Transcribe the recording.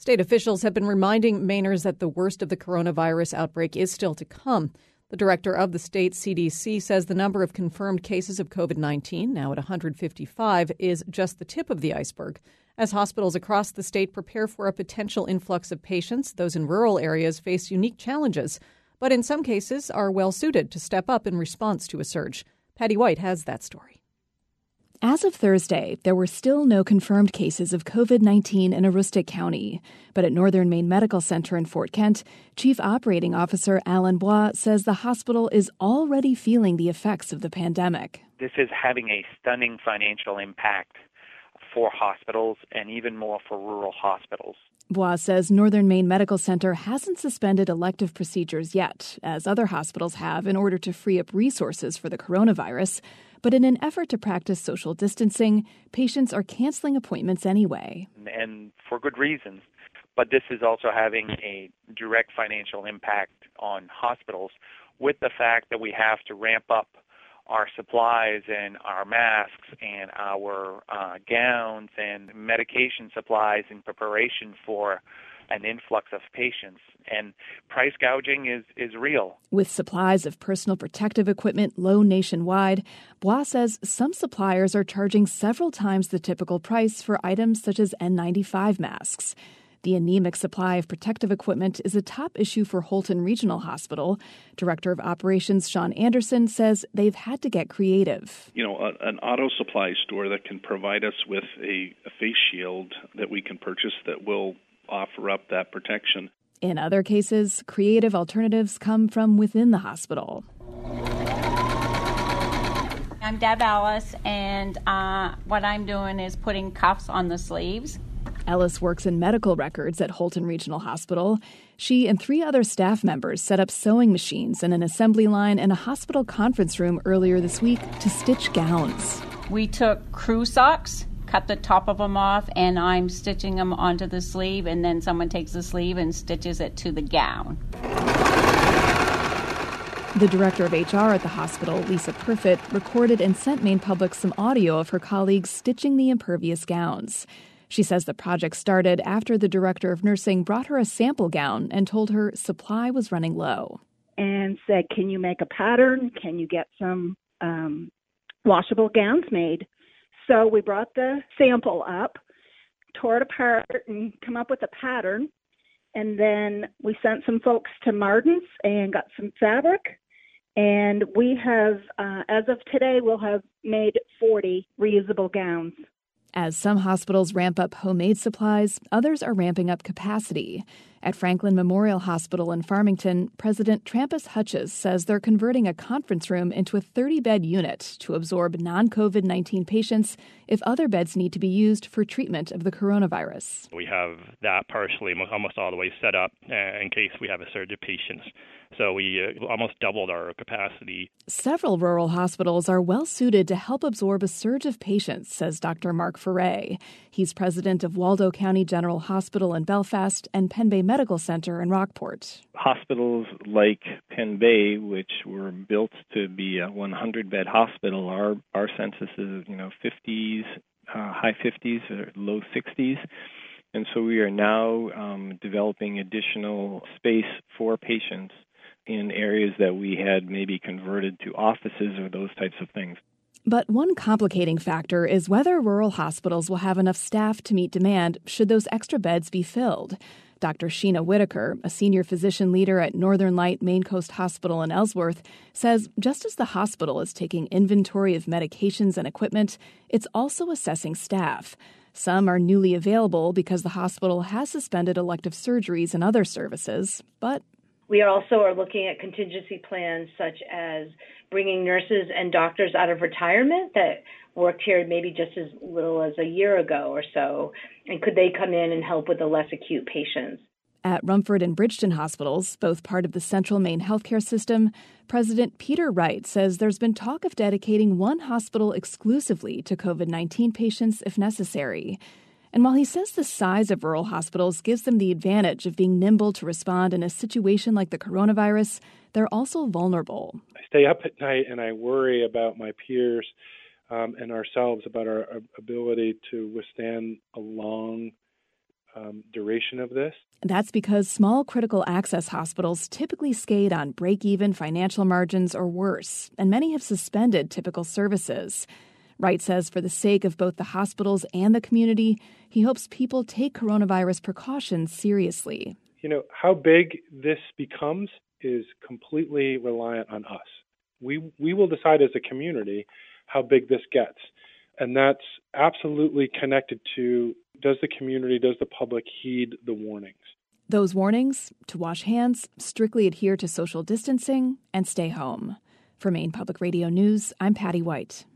State officials have been reminding Mainers that the worst of the coronavirus outbreak is still to come. The director of the state CDC says the number of confirmed cases of COVID-19, now at 155, is just the tip of the iceberg. As hospitals across the state prepare for a potential influx of patients, those in rural areas face unique challenges, but in some cases are well suited to step up in response to a surge. Patty White has that story. As of Thursday, there were still no confirmed cases of COVID-19 in Aroostook County. But at Northern Maine Medical Center in Fort Kent, Chief Operating Officer Alan Bois says the hospital is already feeling the effects of the pandemic. This is having a stunning financial impact for hospitals and even more for rural hospitals. Bois says Northern Maine Medical Center hasn't suspended elective procedures yet, as other hospitals have in order to free up resources for the coronavirus. But in an effort to practice social distancing, patients are canceling appointments anyway. And for good reasons. But this is also having a direct financial impact on hospitals with the fact that we have to ramp up our supplies and our masks and our gowns and medication supplies in preparation for an influx of patients. And price gouging is real. With supplies of personal protective equipment low nationwide, Bois says some suppliers are charging several times the typical price for items such as N95 masks. The anemic supply of protective equipment is a top issue for Holton Regional Hospital. Director of Operations Sean Anderson says they've had to get creative. An auto supply store that can provide us with a face shield that we can purchase that will offer up that protection. In other cases, creative alternatives come from within the hospital. I'm Deb Ellis, and what I'm doing is putting cuffs on the sleeves. Ellis works in medical records at Holton Regional Hospital. She and 3 other staff members set up sewing machines and an assembly line in a hospital conference room earlier this week to stitch gowns. We took crew socks, cut the top of them off, and I'm stitching them onto the sleeve, and then someone takes the sleeve and stitches it to the gown. The director of HR at the hospital, Lisa Perfit, recorded and sent Maine Public some audio of her colleagues stitching the impervious gowns. She says the project started after the director of nursing brought her a sample gown and told her supply was running low. And said, can you make a pattern? Can you get some washable gowns made? So we brought the sample up, tore it apart, and come up with a pattern. And then we sent some folks to Martin's and got some fabric. And we have, as of today, we'll have made 40 reusable gowns. As some hospitals ramp up homemade supplies, others are ramping up capacity. At Franklin Memorial Hospital in Farmington, President Trampus Hutches says they're converting a conference room into a 30-bed unit to absorb non-COVID-19 patients if other beds need to be used for treatment of the coronavirus. We have that partially almost all the way set up in case we have a surge of patients. So we almost doubled our capacity. Several rural hospitals are well suited to help absorb a surge of patients, says Dr. Mark Ferre. He's president of Waldo County General Hospital in Belfast and Penn Bay Medical Center in Rockport. Hospitals like Penn Bay, which were built to be a 100-bed hospital, our census is 50s, high 50s or low 60s. And so we are now developing additional space for patients in areas that we had maybe converted to offices or those types of things. But one complicating factor is whether rural hospitals will have enough staff to meet demand should those extra beds be filled. Dr. Sheena Whitaker, a senior physician leader at Northern Light Maine Coast Hospital in Ellsworth, says just as the hospital is taking inventory of medications and equipment, it's also assessing staff. Some are newly available because the hospital has suspended elective surgeries and other services, but we also are looking at contingency plans such as bringing nurses and doctors out of retirement that worked here maybe just as little as a year ago or so, and could they come in and help with the less acute patients? At Rumford and Bridgeton hospitals, both part of the Central Maine healthcare system, President Peter Wright says there's been talk of dedicating one hospital exclusively to COVID-19 patients if necessary. And while he says the size of rural hospitals gives them the advantage of being nimble to respond in a situation like the coronavirus, they're also vulnerable. I stay up at night and I worry about my peers and ourselves about our ability to withstand a long duration of this. That's because small critical access hospitals typically skate on break-even financial margins or worse, and many have suspended typical services. Wright says for the sake of both the hospitals and the community, he hopes people take coronavirus precautions seriously. How big this becomes is completely reliant on us. We will decide as a community how big this gets. And that's absolutely connected to, does the community, does the public heed the warnings? Those warnings: to wash hands, strictly adhere to social distancing, and stay home. For Maine Public Radio News, I'm Patty White.